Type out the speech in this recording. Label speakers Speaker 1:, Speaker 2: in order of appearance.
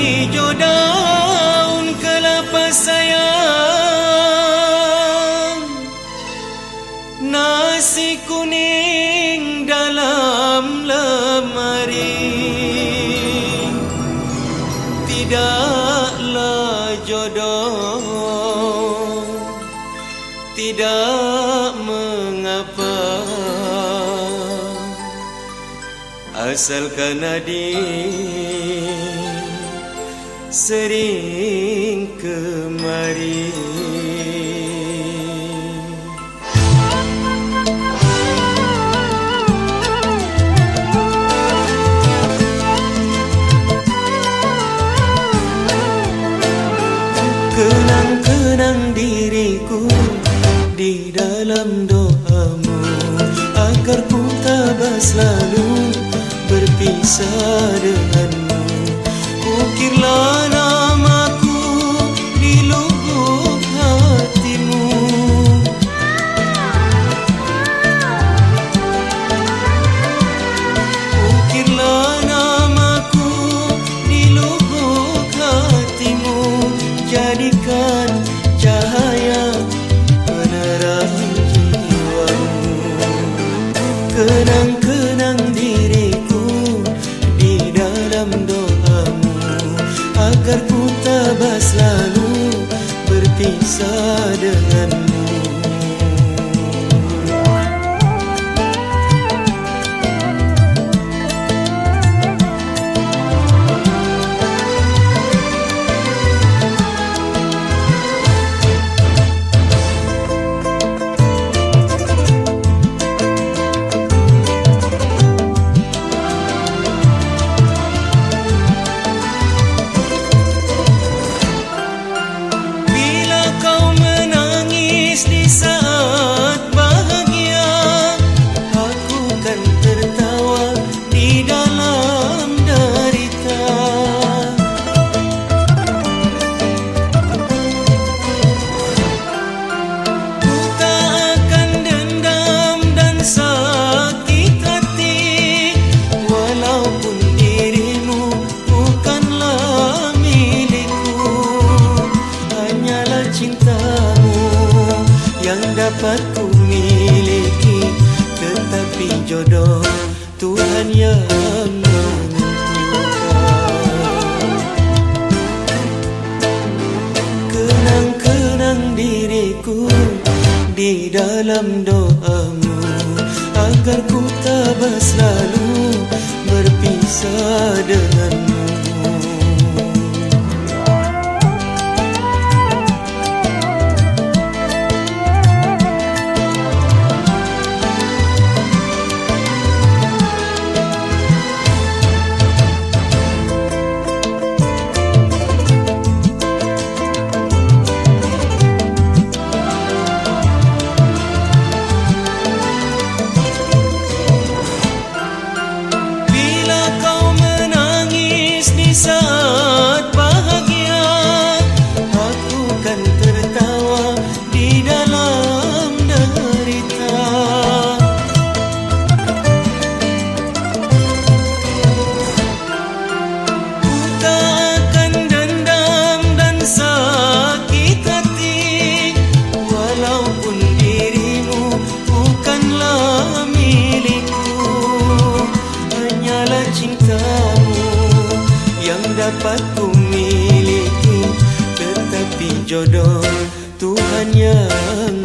Speaker 1: hijau daun kelapa sayang, nasi kuning dalam lemari. Tidaklah jodoh, tidak mengapa, asalkan adik sering kemari. Kenang-kenang diriku di dalam doamu, agar ku tabah selalu berpisah denganmu. Ukirlah namaku di lubuk hatimu. Ukirlah namaku di lubuk hatimu. Jadikan cahaya penerang jiwamu. Kenang-kenang diriku di dalam doamu, agar ku tabah selalu berpisah denganmu. Di saat bahagia, aku kan tertawa di dalam derita. Ku tak akan dendam dan sakit hati, walaupun dirimu bukanlah milikku. Hanyalah cintamu yang dapat ku miliki, tetapi jodoh Tuhan yang menentukan. Kenang-kenang diriku di dalam doamu, agar ku tabah selalu berpisah denganmu. Saat bahagia, aku kan tertawa di dalam derita. Ku tak akan dendam dan sakit hati, walaupun dirimu bukanlah milikku. Hanyalah cintamu yang dapat ku miliki, tetapi jodoh Tuhan yang